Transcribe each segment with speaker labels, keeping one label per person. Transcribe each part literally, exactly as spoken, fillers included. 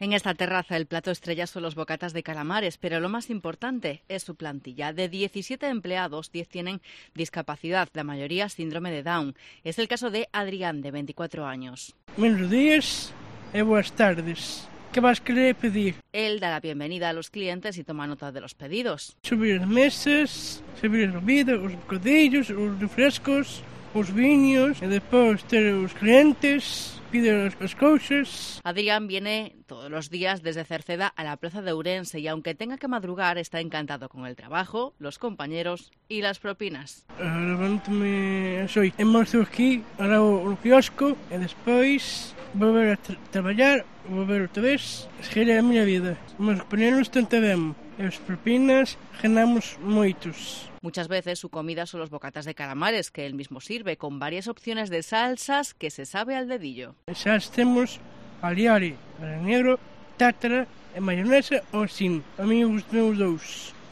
Speaker 1: En esta terraza el plato estrella son los bocatas de calamares, pero lo más importante es su plantilla. De diecisiete empleados, diez tienen discapacidad, la mayoría síndrome de Down. Es el caso de Adrián, de veinticuatro años.
Speaker 2: Buenos días y buenas tardes. ¿Qué vas a querer pedir?
Speaker 1: Él da la bienvenida a los clientes y toma nota de los pedidos.
Speaker 2: Subir las mesas, servir a bebida, os bocadillos, os refrescos, os viños, y después ter os clientes, pide as, as cousas.
Speaker 1: Adrián viene todos los días desde Cerceda a la plaza de Ourense y aunque tenga que madrugar está encantado con el trabajo, los compañeros y las propinas.
Speaker 2: Uh, levanto-me soy almozo aquí, ahora o quiosco e despois vou ver a tra traballar, vou ver outra vez, seguir a miña vida. Os compañeros tanto ben, e as propinas ganamos moitos.
Speaker 1: Muchas veces su comida son los bocatas de calamares que él mismo sirve, con varias opciones de salsas que se sabe al dedillo.
Speaker 2: Xa temos aliari, negro, tártara e mayonesa ou sin. A mí gustan os dous,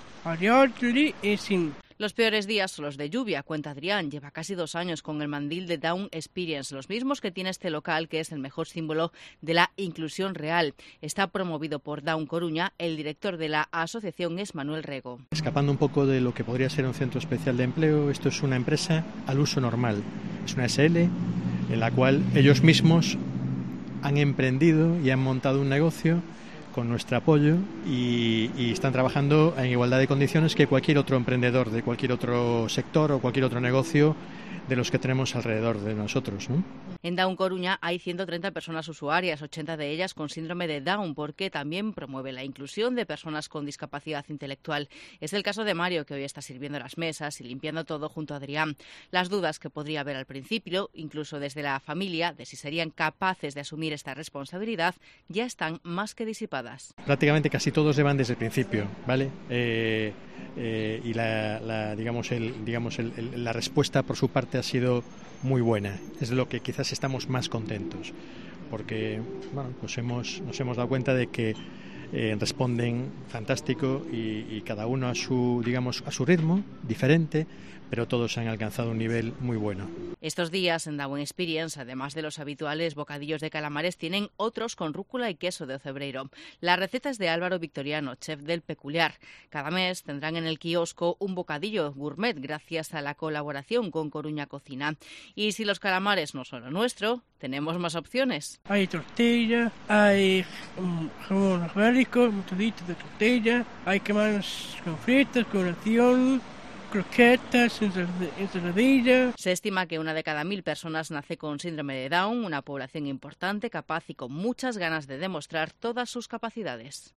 Speaker 2: aliari e sin.
Speaker 1: Los peores días son los de lluvia, cuenta Adrián. Lleva casi dos años con el mandil de Down Experience, los mismos que tiene este local, que es el mejor símbolo de la inclusión real. Está promovido por Down Coruña. El director de la asociación es Manuel Rego.
Speaker 3: Escapando un poco de lo que podría ser un centro especial de empleo, esto es una empresa al uso normal. Es una S L en la cual ellos mismos han emprendido y han montado un negocio con nuestro apoyo y, y están trabajando en igualdad de condiciones que cualquier otro emprendedor de cualquier otro sector o cualquier otro negocio de los que tenemos alrededor de nosotros, ¿no?
Speaker 1: En Down Coruña hay ciento treinta personas usuarias, ochenta de ellas con síndrome de Down, porque también promueve la inclusión de personas con discapacidad intelectual. Es el caso de Mario, que hoy está sirviendo las mesas y limpiando todo junto a Adrián. Las dudas que podría haber al principio, incluso desde la familia, de si serían capaces de asumir esta responsabilidad, ya están más que disipadas.
Speaker 3: Prácticamente casi todos se van desde el principio, ¿vale? Eh, eh, y la, la, digamos, el, digamos el, el, la respuesta por su parte ha sido muy buena. Es de lo que quizás estamos más contentos, porque bueno, pues hemos, nos hemos dado cuenta de que eh, responden fantástico y, y cada uno a su, digamos, a su ritmo, diferente, pero todos han alcanzado un nivel muy bueno.
Speaker 1: Estos días en Down Experience, además de los habituales bocadillos de calamares, tienen otros con rúcula y queso de Ocebreiro. La receta es de Álvaro Victoriano, chef del Peculiar. Cada mes tendrán en el kiosco un bocadillo gourmet gracias a la colaboración con Coruña Cocina. Y si los calamares no son lo nuestro, tenemos más opciones.
Speaker 2: Hay tortilla, hay um, jamón ibérico, un todito de tortilla, hay quemadas con fritas, con ración, croquetas, ensaladilla.
Speaker 1: Se estima que una de cada mil personas nace con síndrome de Down, una población importante, capaz y con muchas ganas de demostrar todas sus capacidades.